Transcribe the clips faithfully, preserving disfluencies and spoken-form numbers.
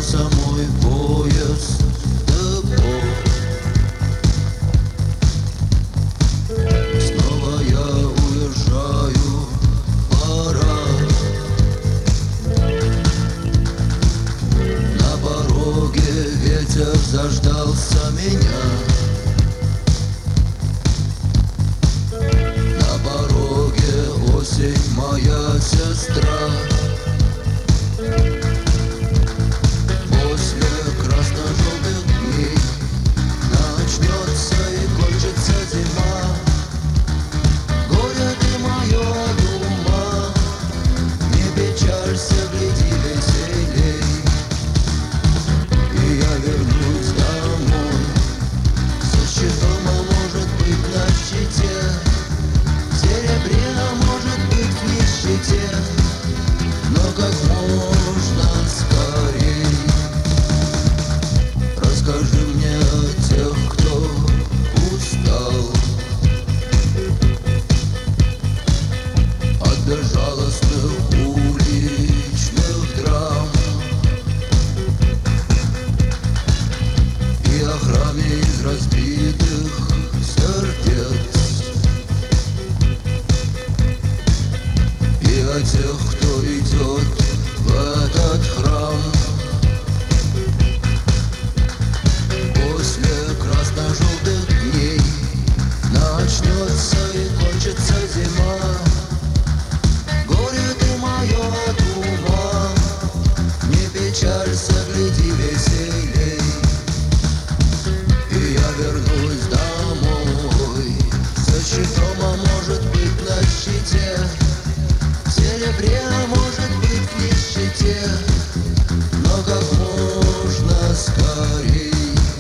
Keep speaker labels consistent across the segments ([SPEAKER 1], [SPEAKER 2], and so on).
[SPEAKER 1] Заждался мой поезд в депо. Снова я уезжаю, пора. На пороге ветер заждался меня. На пороге осень, моя сестра. Но как можно скорей расскажи мне о тех, кто устал от безжалостных уличных драм и о храме из разбитых сердец, и о тех, кто идет в этот храм. После красно-желтых дней начнется и кончится зима. Горе ты мое от ума, не печалься, гляди веселей. И я вернусь домой со щитом, а может быть на щите, в серебре, а может быть в нищете, но как можно скорей.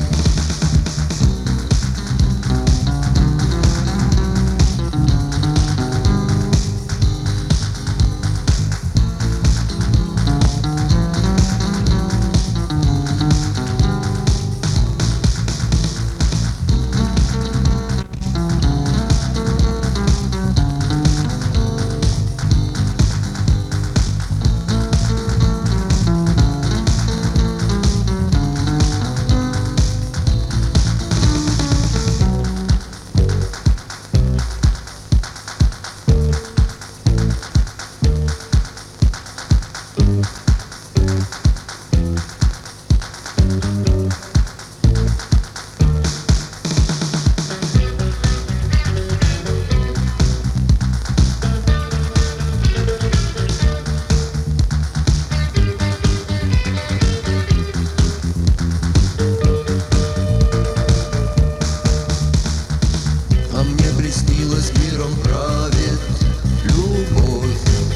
[SPEAKER 1] Приснилось, миром правит любовь,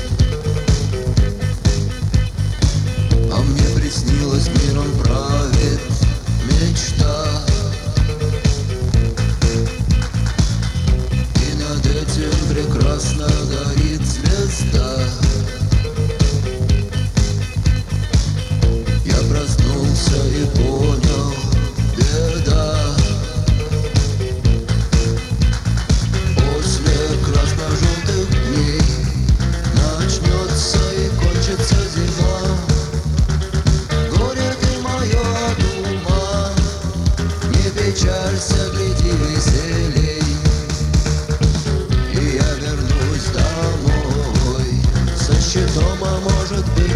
[SPEAKER 1] а мне приснилось, миром правит мечта. И над этим прекрасно горит звезда. Я проснулся и понял, беда. Печалься, гляди веселей. И я вернусь домой со щитом, а может быть